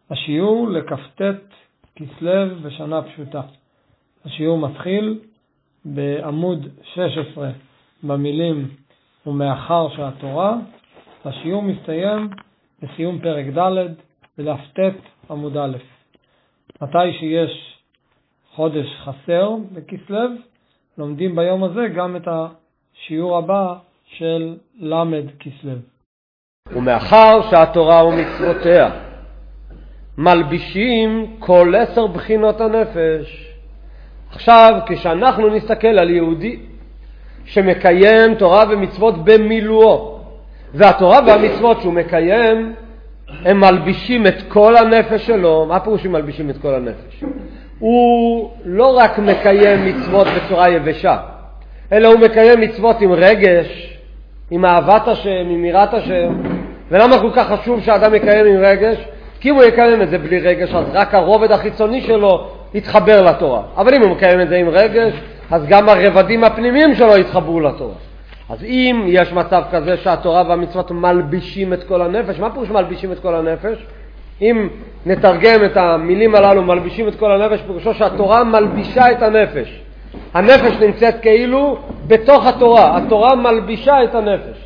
השיעור לכ"ט כסלו בשנה פשוטה. השיעור מתחיל בעמוד 16 במילים ומאחר שהתורה. השיעור מסתיים בסיום פרק ד' בדף ט' עמוד א'. מתי שיש חודש חסר בכסלו, לומדים ביום הזה גם את השיעור הבא של למד כסלו. ומאחר שהתורה ומצוותיה מלבישים כל 10 בחינות הנפש. עכשיו כשאנחנו נסתכל על יהודי שמקיים תורה ומצוות במילואו, והתורה והמצוות שהוא מקיים הם מלבישים את כל הנפש שלו. מה פירוש מלבישים את כל הנפש? הוא לא רק מקיים מצוות בצורה יבשה, אלא הוא מקיים מצוות עם רגש, עם אהבת השם, עם יראת השם. ולמה כל כך חשוב שהאדם יקיים עם רגש? כי אם הוא יקיים את זה בלי רגש, אז רק הרובד החיצוני שלו יתחבר לתורה. אבל אם הוא מקיים את זה עם רגש, אז גם הרבדים הפנימיים שלו יתחברו לתורה. אז אם יש מצב כזה שהתורה והמצוות מלבישים את כל הנפש, מה פירוש מלבישים את כל הנפש? אם נתרגם את המילים הללו, מלבישים את כל הנפש, פירושו שהתורה מלבישה את הנפש. הנפש נמצאת כאילו בתוך התורה, התורה מלבישה את הנפש.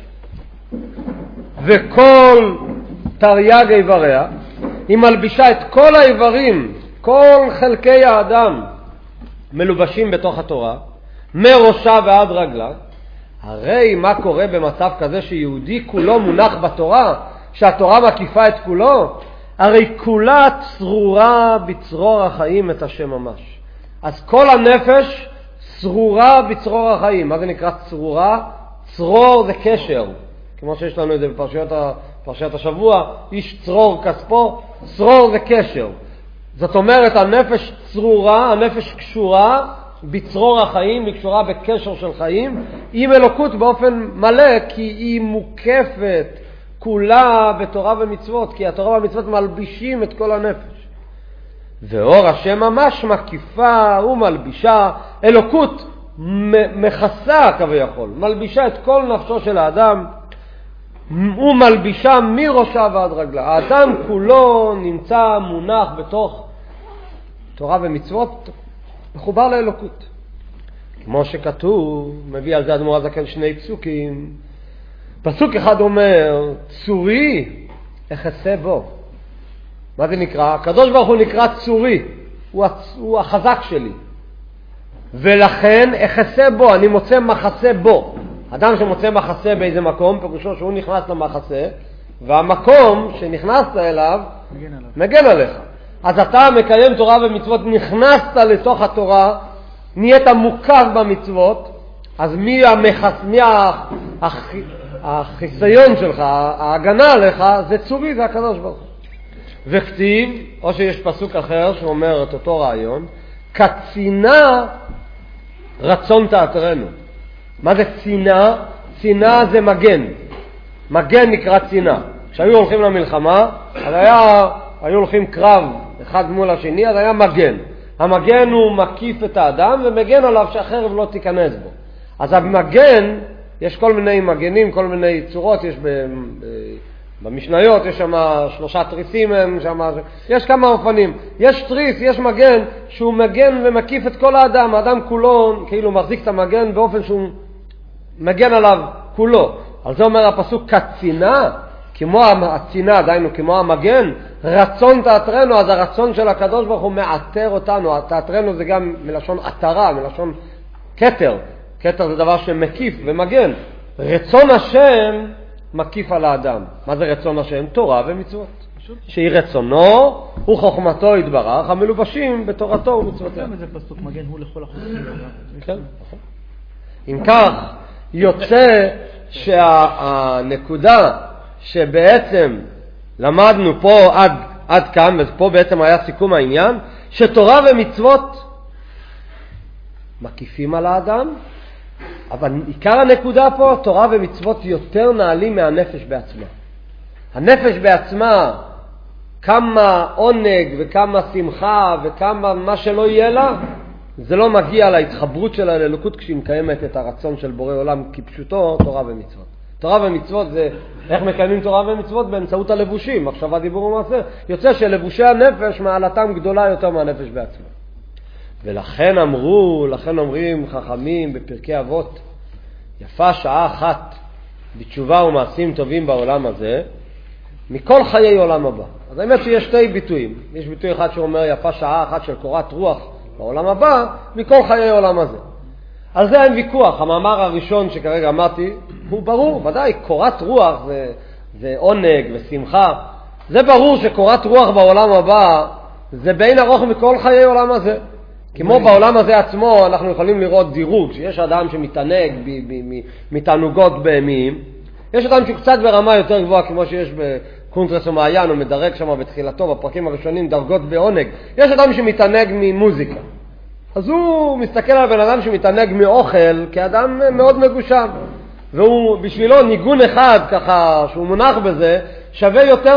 וכל תרי"ג איבריה, היא מלבישה את כל האיברים, כל חלקי האדם מלובשים בתוך התורה, מראשה ועד רגלה. הרי מה קורה במצב כזה שיהודי כולו מונח בתורה, שהתורה מקיפה את כולו? הרי כולה צרורה בצרור החיים את השם ממש. אז כל הנפש צרורה בצרור החיים. מה זה נקרא צרורה? צרור זה קשר, כמו שיש לנו את זה בפרשת השבוע, איש צרור כספו. צרור זה קשר. זאת אומרת, הנפש צרורה, הנפש קשורה בצרור החיים, היא קשורה בקשר של חיים עם אלוקות באופן מלא, כי היא מוקפת כולה בתורה ומצוות, כי התורה והמצוות מלבישים את כל הנפש. ואור השם ממש מקיפה ומלבישה, אלוקות מכסה כביכול, מלבישה את כל נפשו של האדם, ומלבישה מראשה ועד רגלה. האדם כולו נמצא מונח בתוך תורה ומצוות, מחובר לאלוקות. כמו שכתוב, מביא על זה אדמו"ר הזקן 2 פסוקים. פסוק אחד אומר, צורי אחסה בו. מה זה נקרא? הקדוש ברוך הוא נקרא צורי, הוא החזק שלי. ולכן אחסה בו, אני מוצא מחסה בו. אדם שמוצא מחסה באיזה מקום, פירושו שהוא נכנס למחסה, והמקום שנכנסת אליו מגן עליך. אז אתה מקיים תורה ומצוות, נכנסת לתוך התורה, נהיית מוקף במצוות, אז מי החיסיון שלך, ההגנה עליך, זה צורי, זה הקדוש ברוך הוא. וכתיב, או שיש פסוק אחר שאומר את אותו רעיון, כצינה רצון תעטרנו. מה זה צינה? צינה זה מגן. מגן נקרא צינה. כשהיו הולכים למלחמה, אז היו הולכים קרב אחד מול השני, אז היה מגן. המגן הוא מקיף את האדם ומגן עליו שהחרב לא תיכנס בו. אז המגן, יש כל מיני מגנים, כל מיני צורות, יש במשניות, יש שם 3 תריסים, יש כמה אופנים. יש תריס, יש מגן שהוא מגן ומקיף את כל האדם. האדם כולו כאילו מחזיק את המגן באופן שהוא מגן עליו כולו. על זה אומר הפסוק כצינה, כמו הצינה, דיינו כמו המגן, רצון תעטרנו. אז הרצון של הקדוש ברוך הוא מעטר אותנו. תעטרנו זה גם מלשון עטרה, מלשון כתר. כתר זה דבר שמקיף ומגן. רצון השם מקיף על האדם. מה זה רצון השם? תורה ומצוות. שהיא רצונו וחוכמתו יתברך, המלובשים בתורתו ומצוותיה. זה פסוק מגן הוא לכל החוקים. כן, נכון. אם כך, יוצא שהנקודה שבעצם למדנו פה עד כאן, ופה בעצם היה סיכום העניין, שתורה ומצוות מקיפים על האדם, אבל עיקר הנקודה פה, תורה ומצוות יותר נעלים מהנפש בעצמה. הנפש בעצמה, כמה עונג וכמה שמחה וכמה מה שלא יהיה לה, זה לא מגיע להתחברות שלה לאלוקות כשהיא מקיימת את הרצון של בורא עולם כפשוטו, תורה ומצוות. תורה ומצוות זה, איך מקיימים תורה ומצוות? באמצעות הלבושים, מחשבה, דיבור ומעשה. יוצא שלבושי הנפש מעלתם גדולה יותר מהנפש בעצמה. ולכן אומרים חכמים בפרקי אבות, יפה שעה אחת בתשובה ומעשים טובים בעולם הזה, מכל חיי עולם הבא. אז האמת שיש שתי ביטויים. יש ביטוי אחד שאומר יפה שעה אחת של קורת רוח בעולם הבא, מכל חיי עולם הזה. על זה אין ויכוח. המאמר הראשון שכרגע אמרתי, הוא ברור, ודאי, קורת רוח זה עונג ושמחה. זה ברור שקורת רוח בעולם הבא, זה בין ארוך מכל חיי עולם הזה. כמו בעולם הזה עצמו, אנחנו יכולים לראות דירוג, שיש אדם שמתענג מתענוגות בהמיים, יש אדם שקצת ברמה יותר גבוהה, כמו שיש בקונטרס ומעיין, הוא מדרג שם בתחילתו, בפרקים הראשונים, דרגות בעונג. יש אדם שמתענג ממוזיקה. אז הוא מסתכל על בן אדם שמתענג מאוכל, כאדם מאוד מגושם. והוא, בשבילו, ניגון אחד, ככה, שהוא מונח בזה, שווה יותר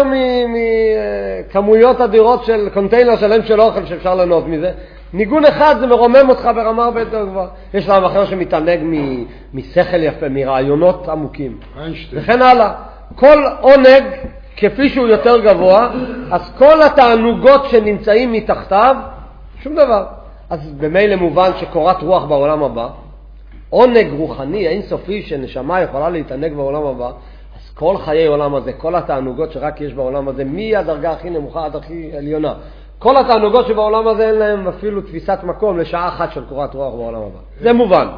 מכמויות אדירות של קונטיינר שלם של אוכל שאפשר ליהנות מזה. ניגון אחד זה מרומם אותך ברמה הרבה יותר גבוהה. יש להם אחר שמתענג משכל יפה, מרעיונות עמוקים. וכן הלאה. כל עונג, כפי שהוא יותר גבוה, אז כל התענוגות שנמצאים מתחתיו, שום דבר. אז במילא מובן שקורת רוח בעולם הבא, עונג רוחני, אינסופי שנשמה יכולה להתענג בעולם הבא, אז כל חיי עולם הזה, כל התענוגות שרק יש בעולם הזה, מהדרגה הכי נמוכה עד הכי עליונה, כל התענוגות שבעולם הזה אין להם אפילו תפיסת מקום לשעה אחת של קורת רוח בעולם הבא. זה מובן.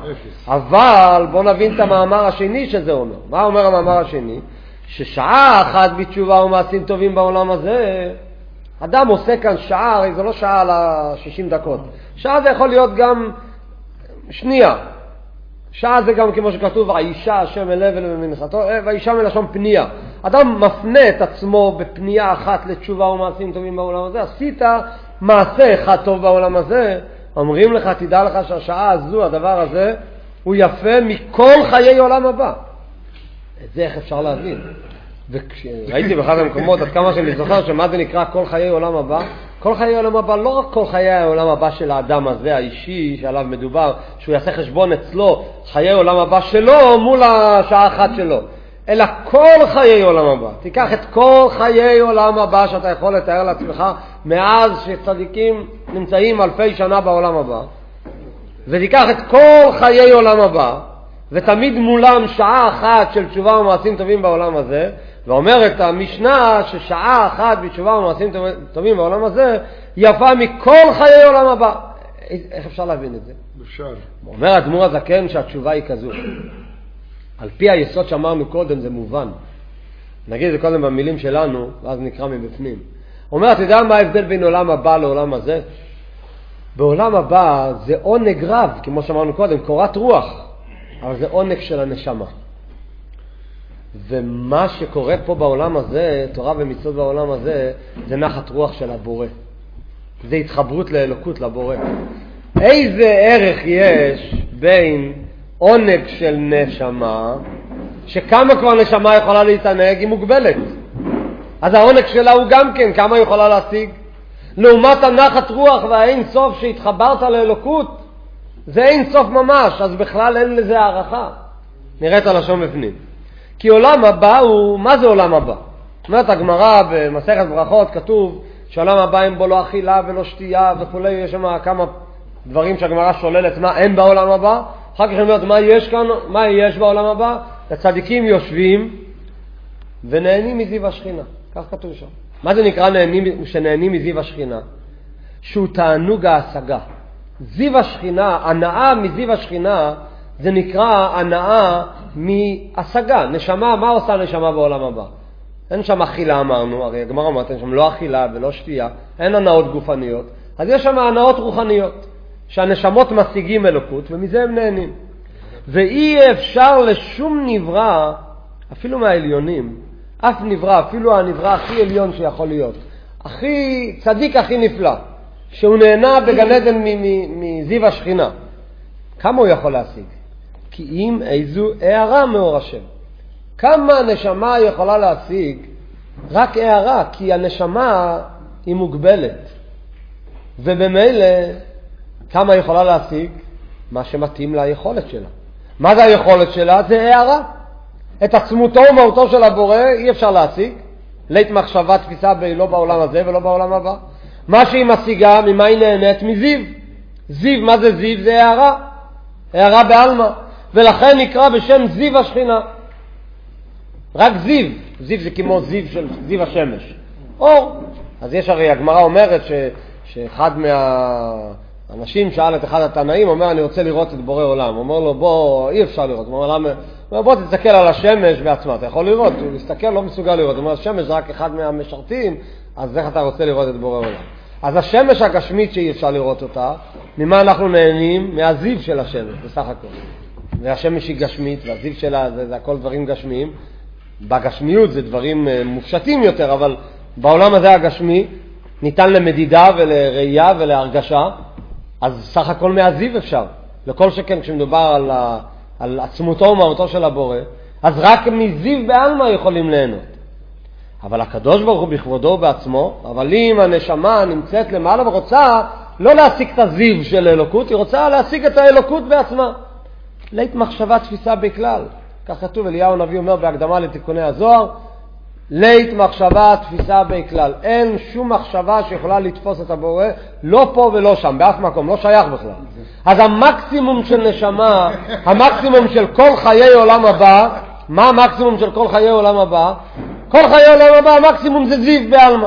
אבל בואו נבין את המאמר השני שזה אומר. מה אומר המאמר השני? ששעה אחת בתשובה ומעשים טובים בעולם הזה, אדם עושה כאן שעה, הרי זה לא שעה על 60 דקות. שעה זה יכול להיות גם שנייה. שעה זה גם כמו שכתוב, האישה השם אל הבל ומנחתו, והאישה מלשון פנייה. אדם מפנה את עצמו בפנייה אחת לתשובה ומעשים טובים בעולם הזה. עשית מעשה אחד טוב בעולם הזה, אומרים לך, תדע לך שהשעה הזו, הדבר הזה, הוא יפה מכל חיי עולם הבא. את זה איך אפשר להבין? וראיתי באחד המקומות, עד כמה שאני זוכר, שמה זה נקרא כל חיי עולם הבא? כל חיי עולם הבא, לא רק כל חיי העולם הבא של האדם הזה, האישי, שעליו מדובר, שהוא יעשה חשבון אצלו, חיי עולם הבא שלו מול השעה אחת שלו, אלא כל חיי עולם הבא. תיקח את כל חיי עולם הבא שאתה יכול לתאר לעצמך, מאז שצדיקים נמצאים אלפי שנה בעולם הבא, ותיקח את כל חיי עולם הבא, ותמיד מולם שעה אחת של תשובה ומעשים טובים בעולם הזה, ואומרת המשנה ששעה אחת בתשובה ומעשים טובים בעולם הזה יפה מכל חיי עולם הבא. איך אפשר להבין את זה? בשל. אומר אדמו"ר הזקן שהתשובה היא כזו. על פי היסוד שאמרנו קודם זה מובן. נגיד את זה קודם במילים שלנו, ואז נקרא מבפנים. אומר, אתה יודע מה ההבדל בין עולם הבא לעולם הזה? בעולם הבא זה עונג רב, כמו שאמרנו קודם, קורת רוח. אבל זה עונג של הנשמה. ומה שקורה פה בעולם הזה, תורה ומצוות בעולם הזה, זה נחת רוח של הבורא. זה התחברות לאלוקות, לבורא. איזה ערך יש בין עונג של נשמה, שכמה כבר נשמה יכולה להתענג, היא מוגבלת. אז העונג שלה הוא גם כן, כמה היא יכולה להשיג? לעומת הנחת רוח והאין סוף שהתחברת לאלוקות, זה אין סוף ממש, אז בכלל אין לזה הערכה. נראה את הלשון בפנים. כי עולם הבא הוא, מה זה עולם הבא? זאת אומרת, הגמרא במסכת ברכות כתוב שעולם הבא אין בו לא אכילה ולא שתייה וכולי, יש שם כמה דברים שהגמרא שוללת מה אין בעולם הבא. אחר כך אומרת מה יש כאן, מה יש בעולם הבא? הצדיקים יושבים ונהנים מזיו השכינה. כך כתוב שם. מה זה נקרא שנהנים מזיו השכינה? שהוא תענוג ההשגה. זיו השכינה, הנאה מזיו השכינה, זה נקרא הנאה מהשגה. נשמה, מה עושה נשמה בעולם הבא? אין שם אכילה אמרנו, הרי הגמרא אומרת, אין שם לא אכילה ולא שתייה, אין הנאות גופניות, אז יש שם הנאות רוחניות, שהנשמות משיגים אלוקות, ומזה הם נהנים. ואי אפשר לשום נברא, אפילו מהעליונים, אף נברא, אפילו הנברא הכי עליון שיכול להיות, הכי צדיק, הכי נפלא, שהוא נהנה בגן עדן מזיו השכינה. כמה הוא יכול להשיג? כי אם איזו הערה מאור השם. כמה הנשמה יכולה להשיג? רק הערה, כי הנשמה היא מוגבלת. ובמילא, כמה יכולה להשיג? מה שמתאים ליכולת שלה. מה זה היכולת שלה? זה הערה. את עצמותו ומהותו של הבורא אי אפשר להשיג. לית מחשבה תפיסה לא בעולם הזה ולא בעולם הבא. מה שהיא משיגה, ממה היא נהנית? מזיו. זיו, מה זה זיו? זה הערה. הערה בעלמא. ולכן נקרא בשם זיו השכינה. רק זיו. זיו זה כמו זיו של זיו השמש. אור. אז יש הרי, הגמרא אומרת שאחד מהאנשים שאל את אחד התנאים, אומר, אני רוצה לראות את בורא עולם. הוא אומר לו, בוא, אי אפשר לראות. הוא אומר, בוא תסתכל על השמש בעצמה. אתה יכול לראות. הוא מסתכל, לא מסוגל לראות. הוא אומר, השמש זה רק אחד מהמשרתים, אז איך אתה רוצה לראות את בורא עולם? אז השמש הגשמית שאי אפשר לראות אותה, ממה אנחנו נהנים? מהזיו של השמש, בסך הכל. והשמש היא גשמית, והזיו שלה זה הכל דברים גשמיים. בגשמיות זה דברים מופשטים יותר, אבל בעולם הזה הגשמי ניתן למדידה ולראייה ולהרגשה, אז סך הכל מהזיו אפשר. לכל שכן כשמדובר על עצמותו ומהותו של הבורא, אז רק מזיו בעלמא יכולים ליהנות. אבל הקדוש ברוך הוא בכבודו בעצמו, אבל אם הנשמה נמצאת למעלה ורוצה לא להשיג את הזיו של אלוקות, היא רוצה להשיג את האלוקות בעצמה. לית מחשבה תפיסה בכלל. כך כתוב, אליהו הנביא אומר בהקדמה לתיקוני הזוהר, לית מחשבה תפיסה בכלל. אין שום מחשבה שיכולה לתפוס את הבורא, לא פה ולא שם, באף מקום, לא שייך בכלל. אז המקסימום של נשמה, המקסימום של כל חיי עולם הבא, מה המקסימום של כל חיי עולם הבא? כל חיי עולם הבא, המקסימום זה זיו בעלמא.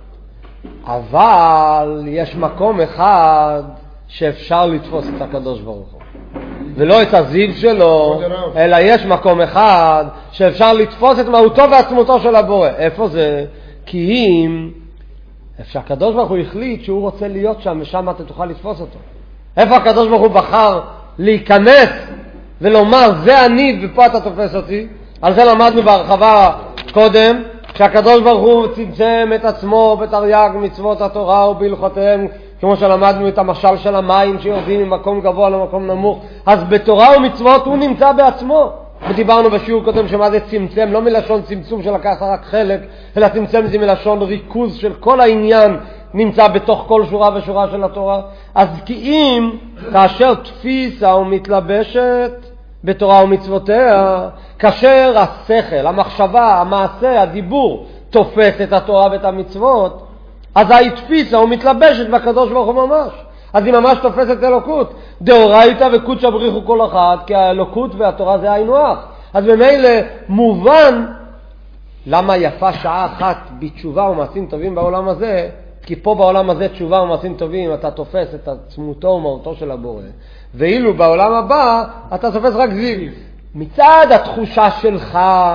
אבל יש מקום אחד שאפשר לתפוס את הקדוש ברוך הוא. ולא את הזיו שלו, אלא יש מקום אחד שאפשר לתפוס את מהותו ועצמותו של הבורא. איפה זה? כי אם אפשר, הקדוש ברוך הוא החליט שהוא רוצה להיות שם, ושם אתה תוכל לתפוס אותו. איפה הקדוש ברוך הוא בחר להיכנס ולומר, זה אני ופה אתה תופס אותי? על זה למדנו בהרחבה קודם, שהקדוש ברוך הוא צמצם את עצמו בתרי"ג מצוות התורה ובהלכותיהם, כמו שלמדנו את המשל של המים שיורדים ממקום גבוה למקום נמוך. אז בתורה ומצוות הוא נמצא בעצמו. ודיברנו בשיעור קודם שמה זה צמצם, לא מלשון צמצום של לקחת רק חלק, אלא צמצם זה מלשון ריכוז של כל העניין נמצא בתוך כל שורה ושורה של התורה. אז כי אם כאשר תפיסה ומתלבשת בתורה ומצוותיה, כאשר השכל, המחשבה, המעשה, הדיבור תופס את התורה ואת המצוות, אז היא תפיסה ומתלבשת בקדוש ברוך הוא ממש. אז היא ממש תופסת אלוקות. דאורייתא וקודשא בריחו כל אחד, כי האלוקות והתורה זה היינו הך. אז במילא מובן למה יפה שעה אחת בתשובה ומעשים טובים בעולם הזה, כי פה בעולם הזה תשובה ומעשים טובים אתה תופס את עצמותו ומהותו של הבורא, ואילו בעולם הבא אתה תופס רק זיו. מצד התחושה שלך,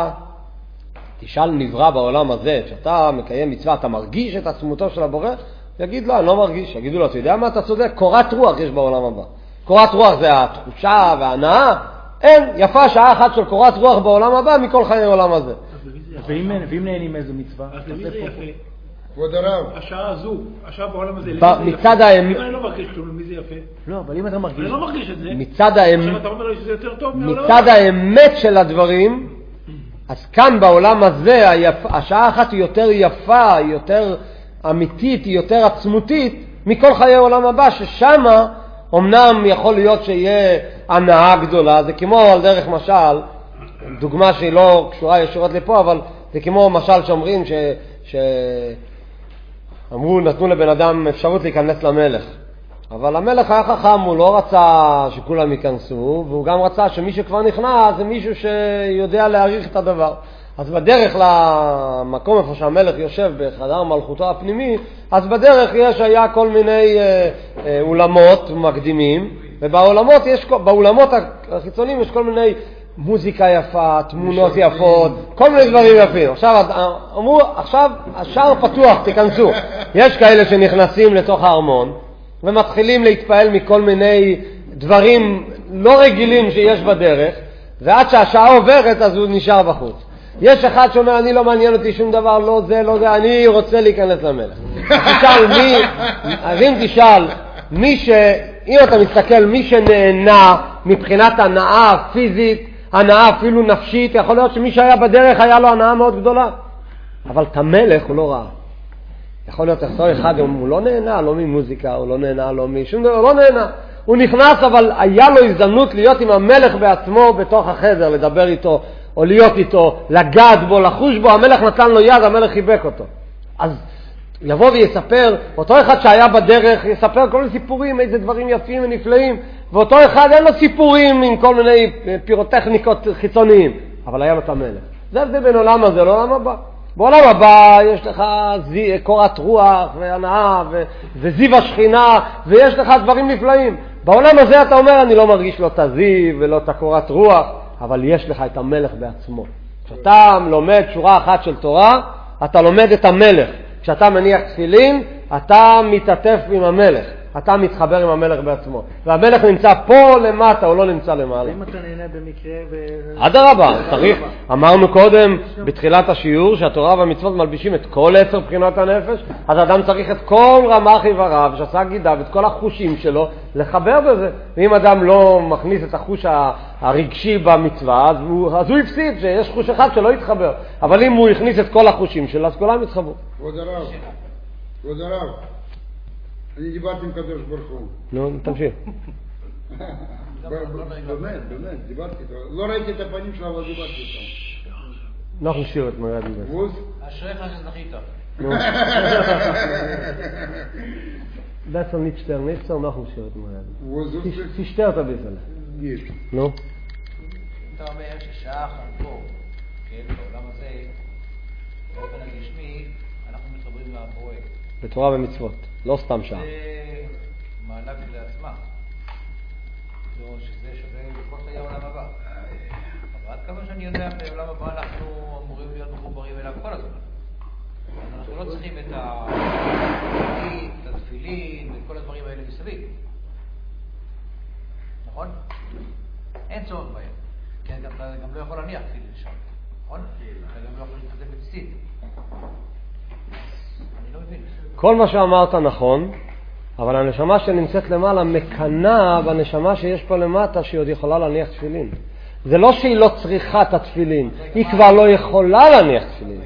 תשאל נברא בעולם הזה, כשאתה מקיים מצווה אתה מרגיש את עצמותו של הבורא? יגיד לא, אני לא מרגיש. יגידו לו, אתה יודע מה, אתה צודק, קורת רוח יש בעולם הבא. קורת רוח זה התחושה וההנאה. אין, יפה שעה אחת של קורת רוח בעולם הבא מכל חיי העולם הזה. ואם נהנים איזה מצווה? אז למי זה יפה? כבוד הרב. השעה הזו, השעה בעולם הזה, מצד האמת. אם אני לא מרגיש כלום, למי זה יפה? לא, אבל אם אתה מרגיש... אני לא מרגיש את זה. מצד האמת. עכשיו אתה אומר לי שזה יותר טוב מעולם. מצד האמת של הדברים, אז כאן בעולם הזה, השעה אחת היא יותר יפה, היא יותר אמיתית, היא יותר עצמותית, מכל חיי העולם הבא, ששמה אמנם יכול להיות שיהיה הנאה גדולה. זה כמו על דרך משל, דוגמה שהיא לא קשורה ישירות לפה, אבל זה כמו משל שאומרים אמרו, נתנו לבן אדם אפשרות להיכנס למלך. אבל המלך היה חכם, הוא לא רצה שכולם ייכנסו, והוא גם רצה שמי שכבר נכנס זה מישהו שיודע להעריך את הדבר. אז בדרך למקום איפה שהמלך יושב בחדר מלכותו הפנימי, אז בדרך היה כל מיני אולמות מקדימים, ובאולמות החיצוניים יש כל מיני מוזיקה יפה, תמונות יפות, כל מיני דברים יפים. עכשיו אמרו, עכשיו השער פתוח, תיכנסו. יש כאלה שנכנסים לתוך הארמון ומתחילים להתפעל מכל מיני דברים לא רגילים שיש בדרך, ועד שהשעה עוברת אז הוא נשאר בחוץ. יש אחד שאומר, אני לא מעניין אותי שום דבר, לא זה, לא זה, אני רוצה להיכנס למלך. תשאל מי, אז אם תשאל, אם אתה מסתכל, מי שנהנה מבחינת הנאה פיזית, הנאה אפילו נפשית, יכול להיות שמי שהיה בדרך היה לו הנאה מאוד גדולה. אבל את המלך הוא לא ראה. יכול להיות אותו אחד, הוא לא נהנה, לא ממוזיקה, הוא לא נהנה, לא משום דבר, הוא לא נהנה. הוא נכנס, אבל היה לו הזדמנות להיות עם המלך בעצמו בתוך החדר, לדבר איתו. או להיות איתו, לגעת בו, לחוש בו, המלך נתן לו יד, המלך חיבק אותו. אז יבוא ויספר, אותו אחד שהיה בדרך יספר כל מיני סיפורים, איזה דברים יפים ונפלאים, ואותו אחד אין לו סיפורים עם כל מיני פירוטכניקות חיצוניים, אבל היה לו את המלך. זה הבדל בין עולם הזה לעולם הבא. בעולם הבא יש לך קורת רוח והנאה וזיו השכינה, ויש לך דברים נפלאים. בעולם הזה אתה אומר, אני לא מרגיש לא את הזיו ולא את הקורת רוח, אבל יש לך את המלך בעצמו. כשאתה לומד שורה אחת של תורה, אתה לומד את המלך. כשאתה מניח תפילין, אתה מתעטף עם המלך. אתה מתחבר עם המלך בעצמו. והמלך נמצא פה למטה, הוא לא נמצא למעלה. אם אתה נהנה במקרה אדרבה, צריך, אמרנו קודם בתחילת השיעור שהתורה והמצוות מלבישים את כל 10 בחינות הנפש, אז אדם צריך את כל רמ"ח איבריו, שעשה גידיו, את כל החושים שלו, לחבר בזה. ואם אדם לא מכניס את החוש הרגשי במצווה, אז הוא הפסיד, שיש חוש אחד שלא יתחבר. אבל אם הוא הכניס את כל החושים שלו, אז כולם יתחברו. כבוד הרב, אני דיברתי עם קדוש ברוך הוא. נו, תמשיך. באמת, דיברתי איתו. לא ראיתי את הפנים שלו, אבל דיברתי איתו. אנחנו שיר את מרד איבס. אשריך שזכית. Das soll nicht sterben, nicht soll noch ein Schritt mehr. Sie stört ein bisschen. Geht. נו? אתה אומר ששעה אחת פה, כן, בעולם הזה, באופן הגשמי, אנחנו מתחברים לבורא. בתורה ומצוות, לא סתם שעה. זה מעלה לעצמה. לא, שזה שווה לכל חיי העולם הבא. אבל עד כמה שאני יודע, בעולם הבא אנחנו אמורים להיות מחוברים אליו כל הזמן. אנחנו לא צריכים את התפילין ואת כל הדברים האלה מסביב. נכון? אין צורך בהם. כי אתה גם לא יכול להניח תפילין לשם. נכון? אתה גם לא יכול להתחתן בציצית. אני לא מבין. כל מה שאמרת נכון, אבל הנשמה שנמצאת למעלה מקנה בנשמה שיש פה למטה שהיא עוד יכולה להניח תפילין. זה לא שהיא לא צריכה את התפילין, היא כבר לא יכולה להניח תפילין.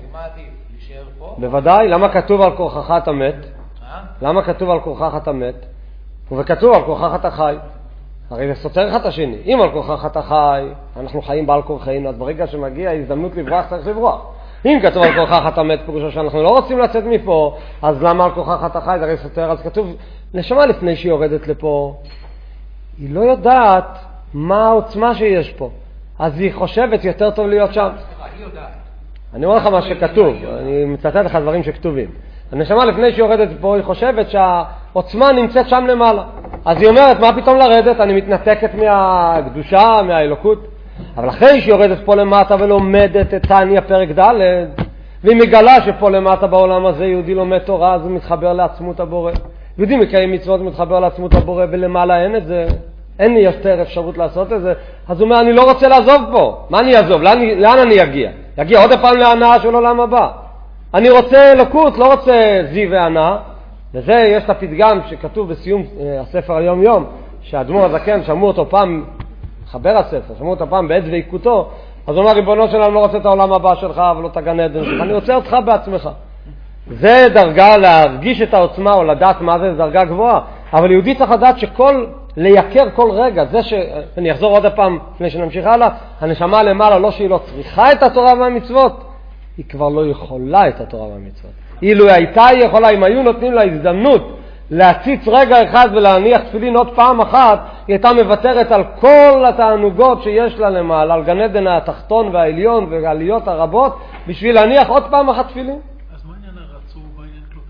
בוודאי, למה כתוב על כורחך אתה מת? למה כתוב על כורחך אתה מת? וכתוב על כורחך אתה חי. הרי זה סותר אחד השני. אם על כורחך אתה חי, אנחנו חיים בעל כורחנו, אז ברגע שמגיע הזדמנות לברוח, צריך לברוח. אם כתוב על כורחך אתה מת, פירושו שאנחנו לא רוצים לצאת מפה, אז למה על כורחך אתה חי? זה הרי סותר. אז כתוב, נשמה לפני שהיא יורדת לפה, היא לא יודעת מה העוצמה שיש פה. אז היא חושבת יותר טוב להיות שם. היא יודעת. אני אומר לך מה שכתוב, אני מצטט לך דברים שכתובים. הנשמה לפני שהיא יורדת פה, היא חושבת שהעוצמה נמצאת שם למעלה. אז היא אומרת, מה פתאום לרדת? אני מתנתקת מהקדושה, מהאלוקות. אבל אחרי שהיא יורדת פה למטה ולומדת את תניא פרק ד', והיא מגלה שפה למטה בעולם הזה יהודי לומד תורה, אז הוא מתחבר לעצמות הבורא. יהודי מקיים מצוות מתחבר לעצמות הבורא, ולמעלה אין את זה. אין לי יותר אפשרות לעשות את זה. אז הוא אומר, אני לא רוצה לעזוב פה. מה אני אעזוב? לאן אני אגיע? יגיע עוד פעם להנאה של עולם הבא. אני רוצה אלוקות, לא רוצה זיו והנאה. וזה יש את הפתגם שכתוב בסיום הספר היום יום, שהאדמו"ר הזקן שמעו אותו פעם, חבר הספר, שמעו אותו פעם בעת דבקותו, אז הוא אומר, ריבונו שלנו, לא רוצה את העולם הבא שלך ולא את הגן עדן שלך, אני רוצה אותך בעצמך. זה דרגה להרגיש את העוצמה או לדעת מה זה דרגה גבוהה, אבל יהודי צריך לדעת לייקר כל רגע, זה אני אחזור עוד הפעם לפני שנמשיך הלאה, הנשמה למעלה לא שהיא לא צריכה את התורה והמצוות, היא כבר לא יכולה את התורה והמצוות. אילו הייתה יכולה, אם היו נותנים לה הזדמנות להציץ רגע אחד ולהניח תפילין עוד פעם אחת, היא הייתה מוותרת על כל התענוגות שיש לה למעלה, על גן עדן התחתון והעליון והעליות הרבות, בשביל להניח עוד פעם אחת תפילין. אז מה עניין הרצו בעניין כלות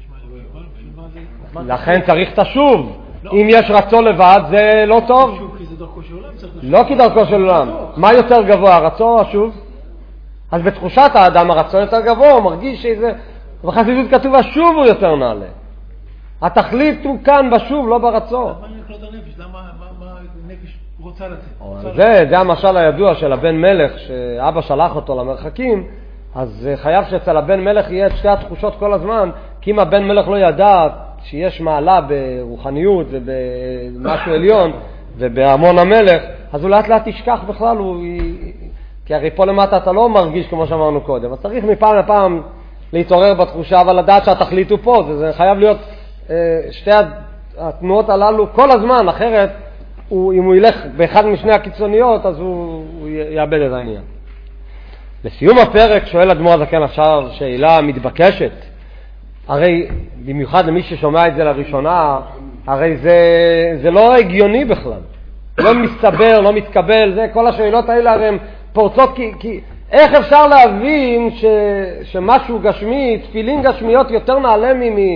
הנפש? לכן צריך את השוב. אם יש רצו לבד זה לא טוב. כי זה דרכו של עולם. לא כדרכו של עולם. מה יותר גבוה, הרצו או השוב? אז בתחושת האדם הרצון יותר גבוה, הוא מרגיש שזה, בחסידות כתוב השוב הוא יותר נעלה. התכלית הוא כאן בשוב, לא ברצון. מה נקלות הנפש? למה הנפש רוצה לצאת? זה המשל הידוע של הבן מלך, שאבא שלח אותו למרחקים, אז חייב שאצל הבן מלך יהיה את שתי התחושות כל הזמן, כי אם הבן מלך לא ידע שיש מעלה ברוחניות ובמשהו עליון ובהמון המלך, אז הוא לאט לאט ישכח בכלל, כי הרי פה למטה אתה לא מרגיש כמו שאמרנו קודם, אז צריך מפעם לפעם להתעורר בתחושה, אבל לדעת שהתכלית הוא פה, זה חייב להיות שתי התנועות הללו כל הזמן, אחרת אם הוא ילך באחד משני הקיצוניות, אז הוא יאבד את העניין. לסיום הפרק שואל אדמו"ר הזקן עכשיו שאלה מתבקשת, הרי במיוחד למי ששומע את זה לראשונה, הרי זה לא הגיוני בכלל, לא מסתבר, לא מתקבל, זה כל השאלות האלה הרי הן פורצות, כי איך אפשר להבין שמשהו גשמי, תפילין גשמיות יותר נעלה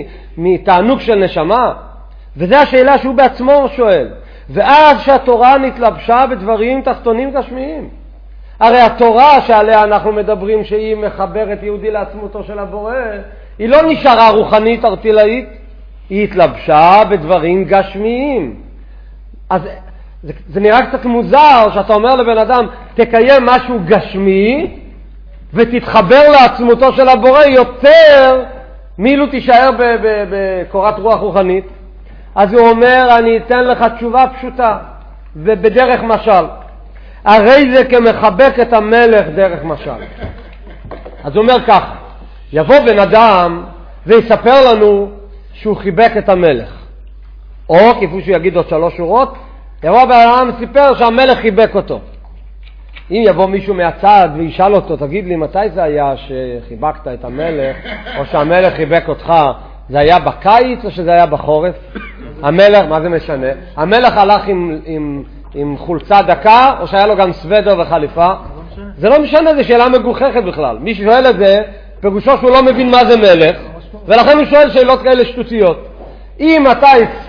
מתענוג של נשמה? וזו השאלה שהוא בעצמו שואל. ואז שהתורה נתלבשה בדברים תחתונים גשמיים. הרי התורה שעליה אנחנו מדברים שהיא מחברת יהודי לעצמותו של הבורא, היא לא נשארה רוחנית ארטילאית, היא התלבשה בדברים גשמיים. אז זה נראה קצת מוזר שאתה אומר לבן אדם תקיים משהו גשמי ותתחבר לעצמותו של הבורא יותר מילו תישאר בקורת רוח רוחנית. אז הוא אומר, אני אתן לך תשובה פשוטה ובדרך משל, הרי זה כמחבק את המלך דרך משל. אז הוא אומר כך, יבוא בן אדם ויספר לנו שהוא חיבק את המלך, או כפי שהוא יגיד עוד 3 שורות, יבוא בן אדם וסיפר שהמלך חיבק אותו. אם יבוא מישהו מהצד וישאל אותו, תגיד לי מתי זה היה שחיבקת את המלך, או שהמלך חיבק אותך, זה היה בקיץ או שזה היה בחורף? המלך, מה זה משנה? המלך הלך עם חולצה דקה, או שהיה לו גם סוודר וחליפה? זה לא משנה, זה שאלה מגוחכת בכלל. מי ששואל את זה, פירושו שהוא לא מבין מה זה מלך, ולכן הוא שואל שאלות כאלה שטותיות. אם אתה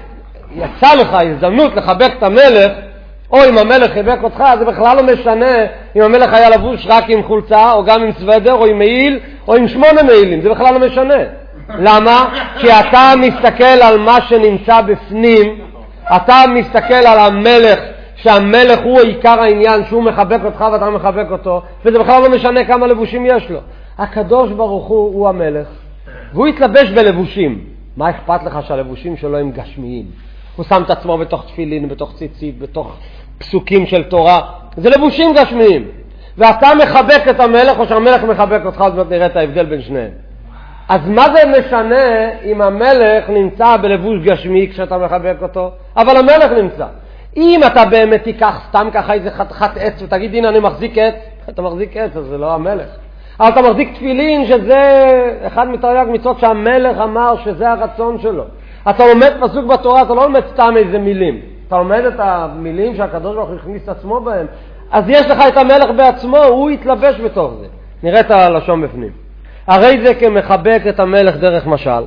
יצא לך הזדמנות לחבק את המלך, או אם המלך חיבק אותך, זה בכלל לא משנה אם המלך היה לבוש רק עם חולצה, או גם עם סוודר, או עם מעיל, או עם 8 מעילים, זה בכלל לא משנה. למה? כי אתה מסתכל על מה שנמצא בפנים, אתה מסתכל על המלך, שהמלך הוא עיקר העניין, שהוא מחבק אותך ואתה מחבק אותו, וזה בכלל לא משנה כמה לבושים יש לו. הקדוש ברוך הוא המלך, והוא יתלבש בלבושים. מה אכפת לך שהלבושים שלו הם גשמיים? הוא שם את עצמו בתוך תפילין, בתוך ציצית, בתוך פסוקים של תורה, זה לבושים גשמיים. ואתה מחבק את המלך או שהמלך מחבק אותך, אז נראה את ההבדל בין שניהם. אז מה זה משנה אם המלך נמצא בלבוש גשמי כשאתה מחבק אותו? אבל המלך נמצא. אם אתה באמת תיקח סתם ככה איזה חתיכת עץ ותגיד, הנה אני מחזיק עץ, אתה מחזיק עץ, אז זה לא המלך. אבל אתה מחזיק תפילין שזה אחד מתרי"ג מצוות שהמלך אמר שזה הרצון שלו. אתה לומד פסוק בתורה, אתה לא לומד סתם איזה מילים. אתה לומד את המילים שהקדוש ברוך הוא הכניס את עצמו בהם. אז יש לך את המלך בעצמו, הוא יתלבש בתוך זה. נראה את הלשון בפנים. הרי זה כמחבק את המלך דרך משל,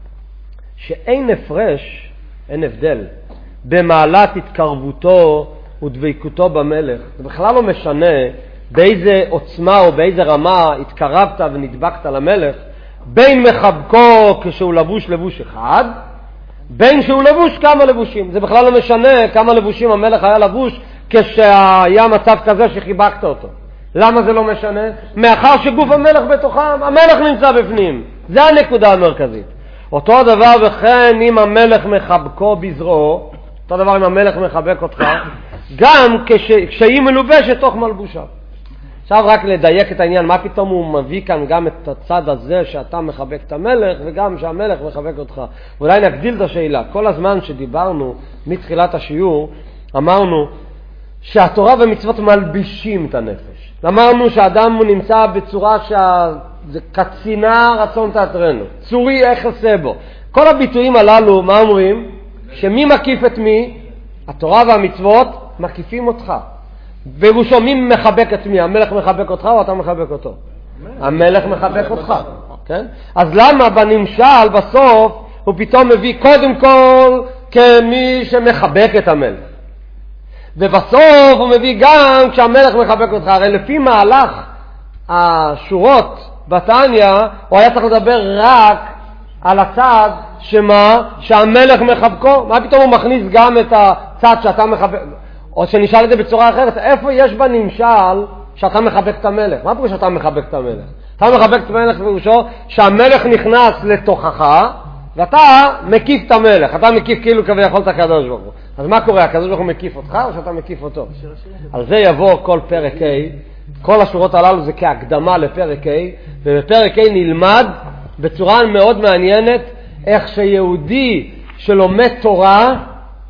שאין הפרש, אין הבדל, במעלת התקרבותו ודבקותו במלך. זה בכלל לא משנה באיזה עוצמה או באיזה רמה התקרבת ונדבקת למלך, בין מחבקו כשהוא לבוש לבוש אחד, בין שהוא לבוש כמה לבושים. זה בכלל לא משנה כמה לבושים המלך היה לבוש כשהיה מצב כזה שחיבקת אותו. למה זה לא משנה? מאחר שגוף המלך בתוכם, המלך נמצא בפנים. זה הנקודה המרכזית. אותו דבר וכן אם המלך מחבקו בזרועו, אותו דבר אם המלך מחבק אותך, גם כשהיא מלובשת תוך מלבושה. עכשיו רק לדייק את העניין, מה פתאום הוא מביא כאן גם את הצד הזה שאתה מחבק את המלך וגם שהמלך מחבק אותך. אולי נגדיל את השאלה. כל הזמן שדיברנו מתחילת השיעור, אמרנו שהתורה ומצוות מלבישים את הנפש. אמרנו שהאדם הוא נמצא בצורה שזה קצינה רצון תאטרנו. צורי איך עשה בו. כל הביטויים הללו, מה אומרים? שמי מקיף את מי? התורה והמצוות מקיפים אותך. וראשו, מי מחבק את מי? המלך מחבק אותך או אתה מחבק אותו? המלך מחבק אותך. כן? אז למה בנמשל בסוף הוא פתאום מביא קודם כל כמי שמחבק את המלך? ובסוף הוא מביא גם כשהמלך מחבק אותך. הרי לפי מהלך השורות בתניא הוא היה צריך לדבר רק על הצד שהמלך מחבקו. מה פתאום הוא מכניס גם את הצד שאתה מחבק? או שנשאל את זה בצורה אחרת, איפה יש בנמשל שאתה מחבק את המלך? מה פירוש שאתה מחבק את המלך? אתה מחבק את המלך פירושו שהמלך נכנס לתוכך ואתה מקיף את המלך. אתה מקיף כאילו כביכול את הקדוש ברוך הוא. אז מה קורה? הקדוש ברוך הוא מקיף אותך או שאתה מקיף אותו? על זה יבוא כל פרק A. כל השורות הללו זה כהקדמה לפרק A, ובפרק A נלמד בצורה מאוד מעניינת איך שיהודי שלומד תורה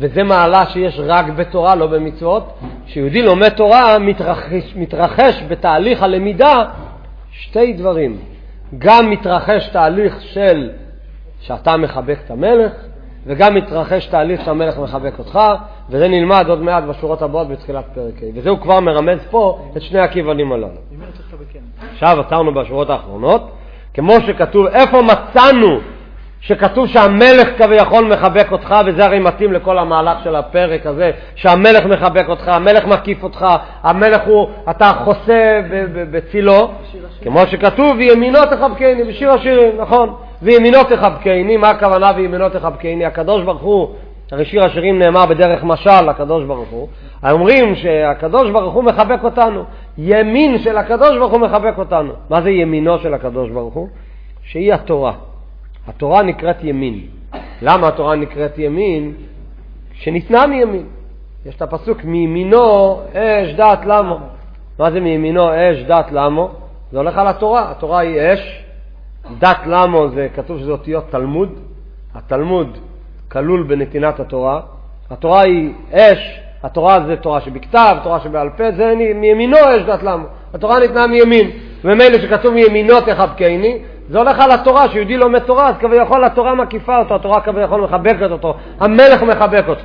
וזה מעלה שיש רק בתורה, לא במצוות. כשיהודי לומד תורה מתרחש בתהליך הלמידה שתי דברים. גם מתרחש תהליך של שאתה מחבק את המלך, וגם מתרחש תהליך שהמלך מחבק אותך, וזה נלמד עוד מעט בשורות הבאות בתחילת פרק ה'. וזהו כבר מרמז פה את שני הכיוונים הללו. עכשיו עצרנו בשורות האחרונות, כמו שכתוב, איפה מצאנו שכתוב שהמלך כביכול מחבק אותך, וזה הרי מתאים לכל המהלך של הפרק הזה, שהמלך מחבק אותך, המלך מקיף אותך, המלך הוא, אתה חוסה בצילו, כמו שכתוב, וימינו תחבקני, בשיר השירים, נכון? וימינו תחבקני, מה הכוונה וימינו תחבקני? הקדוש ברוך הוא, הרי שיר השירים נאמר בדרך משל לקדוש ברוך הוא, אומרים שהקדוש ברוך הוא מחבק אותנו, ימין של הקדוש ברוך הוא מחבק אותנו. מה זה ימינו של הקדוש ברוך הוא? שהיא התורה. התורה נקראת ימין. למה התורה נקראת ימין? שניתנה מימין. יש את הפסוק מימינו אש דת למו. מה זה מימינו אש דת למו? זה הולך על התורה. התורה היא אש. דת למו זה כתוב שזה אותיות תלמוד. התלמוד כלול בנתינת התורה. התורה היא אש. התורה זה תורה שבכתב, תורה שבעל פה, זה מימינו אש דת למו. התורה ניתנה מימין. ומילא שכתוב מימינו תחבקני, זה הולך על התורה, שיהודי לומד תורה, אז כביכול התורה מקיפה אותו, התורה כביכול מחבקת אותו, המלך מחבק אותו.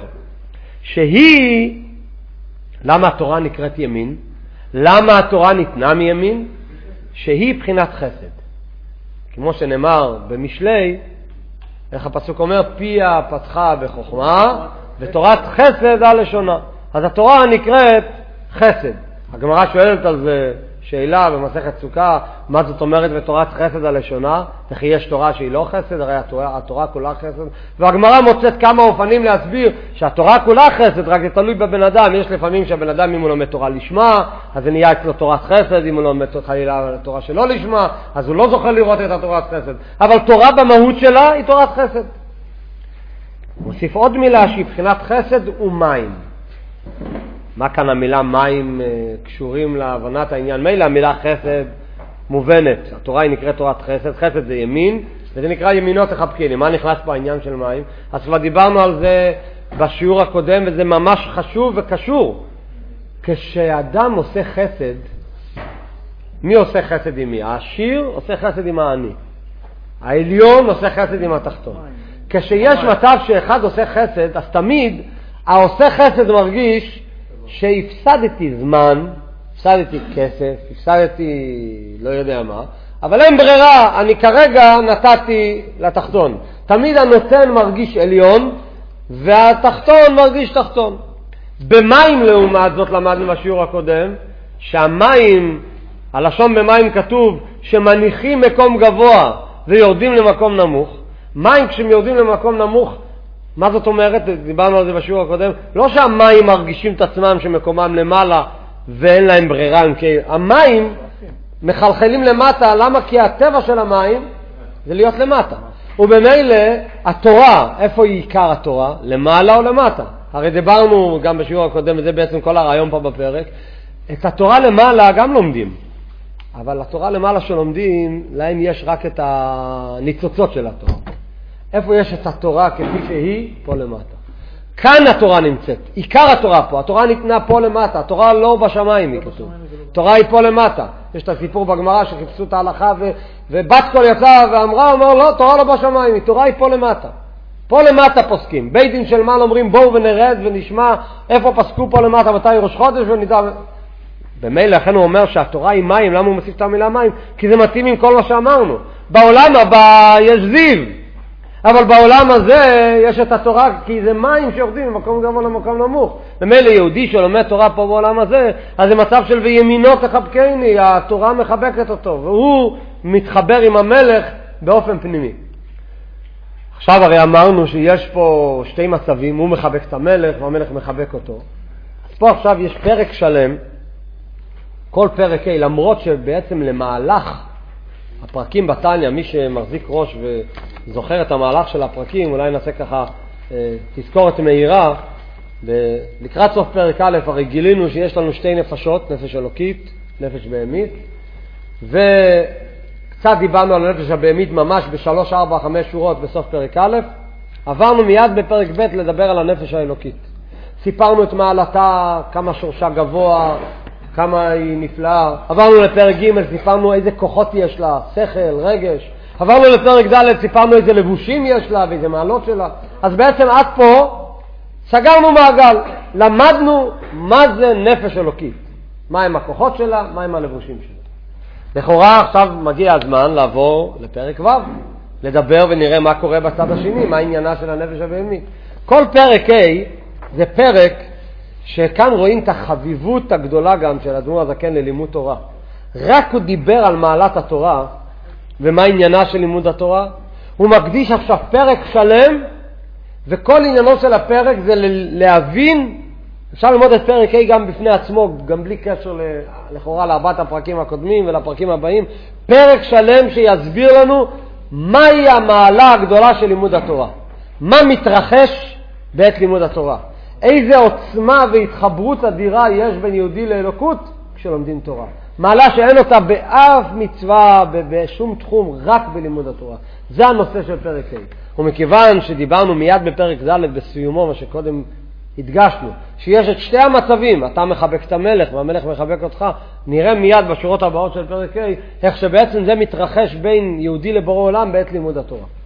שהיא, למה התורה נקראת ימין? למה התורה ניתנה מימין? שהיא בחינת חסד. כמו שנאמר במשלי, איך הפסוק אומר, פיה פתחה בחוכמה, ותורת חסד על לשונה. אז התורה נקראת חסד. הגמרא שואלת על זה שאלה במסכת סוכה, מה זאת אומרת ותורת חסד על לשונה? וכי יש תורה שהיא לא חסד, הרי התורה כולה חסד. והגמרא מוצאת כמה אופנים להסביר שהתורה כולה חסד, רק זה תלוי בבן אדם. יש לפעמים שהבן אדם אם הוא לומד תורה לשמה, אז זה נהיה אצלו תורת חסד, אם הוא לומד חלילה תורה שלא לשמה, אז הוא לא זוכה לראות את התורת חסד. אבל תורה במהות שלה היא תורת חסד. מוסיף עוד מילה שהיא בחינת חסד ומים. מה כאן המילה מים קשורים להבנת העניין? מילא המילה חסד מובנת. התורה היא נקראת תורת חסד. חסד זה ימין, וזה נקרא ימינו תחבקני. מה נכנס פה העניין של מים? אז כבר דיברנו על זה בשיעור הקודם, וזה ממש חשוב וקשור. כשאדם עושה חסד, מי עושה חסד עם מי? העשיר עושה חסד עם העני. העליון עושה חסד עם התחתון. כשיש מצב שאחד עושה חסד, אז תמיד העושה חסד מרגיש שהפסדתי זמן, הפסדתי כסף, הפסדתי לא יודע מה, אבל אין ברירה, אני כרגע נתתי לתחתון. תמיד הנותן מרגיש עליון, והתחתון מרגיש תחתון. במים לעומת זאת למדנו בשיעור הקודם, שהמים, הלשון במים כתוב, שמניחים מקום גבוה ויורדים למקום נמוך. מים כשהם יורדים למקום נמוך, מה זאת אומרת? דיברנו על זה בשיעור הקודם. לא שהמים מרגישים את עצמם שמקומם למעלה ואין להם ברירה. המים מחלחלים למטה. למה? כי הטבע של המים זה להיות למטה. ובמילא התורה, איפה היא עיקר התורה? למעלה או למטה? הרי דיברנו גם בשיעור הקודם, וזה בעצם כל הרעיון פה בפרק. את התורה למעלה גם לומדים. אבל התורה למעלה שלומדים, להם יש רק את הניצוצות של התורה. איפה יש את התורה כפי שהיא? פה למטה. כאן התורה נמצאת. עיקר התורה פה. התורה ניתנה פה למטה. התורה לא בשמיים, היא כתוב. התורה היא פה למטה. יש את הסיפור בגמרא שחיפשו את ההלכה ובת קול יצאה ואמרה, אומר לא, תורה לא בשמיים, התורה היא פה למטה. פה למטה פוסקים. בית דין של מעלה אומרים בואו ונרד ונשמע איפה פסקו פה למטה, מתי ראש חודש ונדע. במילא לכן הוא אומר שהתורה היא מים. למה הוא מוסיף את המילה מים? כי זה מתאים עם כל מה שאמרנו. בעולם הבא יש זיו. אבל בעולם הזה יש את התורה, כי זה מים שיורדים ממקום גבוה למקום נמוך. במילא יהודי שלומד תורה פה בעולם הזה, אז זה מצב של וימינו תחבקני, התורה מחבקת אותו, והוא מתחבר עם המלך באופן פנימי. עכשיו הרי אמרנו שיש פה שתי מצבים, הוא מחבק את המלך והמלך מחבק אותו. אז פה עכשיו יש פרק שלם, כל פרק A, למרות שבעצם למהלך הפרקים בתניא, מי שמחזיק ראש וזוכר את המהלך של הפרקים, אולי נעשה ככה תזכורת מהירה. לקראת סוף פרק א' הרי גילינו שיש לנו שתי נפשות, נפש אלוקית, נפש בהמית, וקצת דיברנו על הנפש הבהמית ממש ב3, 4, 5 שורות בסוף פרק א', עברנו מיד בפרק ב' לדבר על הנפש האלוקית. סיפרנו את מעלתה, כמה שורשה גבוה, כמה היא נפלאה. עברנו לפרק ג', סיפרנו איזה כוחות יש לה, שכל, רגש. עברנו לפרק ד', סיפרנו איזה לבושים יש לה ואיזה מעלות שלה. אז בעצם עד פה סגרנו מעגל, למדנו מה זה נפש אלוקית, מה הם הכוחות שלה, מה הם הלבושים שלה. לכאורה עכשיו מגיע הזמן לעבור לפרק ו', לדבר ונראה מה קורה בצד השני, מה עניינה של הנפש הבהמית. כל פרק A זה פרק שכאן רואים את החביבות הגדולה גם של האדמו"ר הזקן ללימוד תורה. רק הוא דיבר על מעלת התורה ומה עניינה של לימוד התורה. הוא מקדיש עכשיו פרק שלם, וכל עניינו של הפרק זה להבין, אפשר ללמוד את פרק A גם בפני עצמו, גם בלי קשר לכאורה לארבעת הפרקים הקודמים ולפרקים הבאים, פרק שלם שיסביר לנו מהי המעלה הגדולה של לימוד התורה, מה מתרחש בעת לימוד התורה, איזה עוצמה והתחברות אדירה יש בין יהודי לאלוקות כשלומדים תורה, מעלה שאין אותה באף מצווה, בשום תחום, רק בלימוד התורה. זה הנושא של פרק A. ומכיוון שדיברנו מיד בפרק ד' בסיומו, מה שקודם הדגשנו, שיש את שתי המצבים, אתה מחבק את המלך והמלך מחבק אותך, נראה מיד בשורות הבאות של פרק A, איך שבעצם זה מתרחש בין יהודי לבורא עולם בעת לימוד התורה.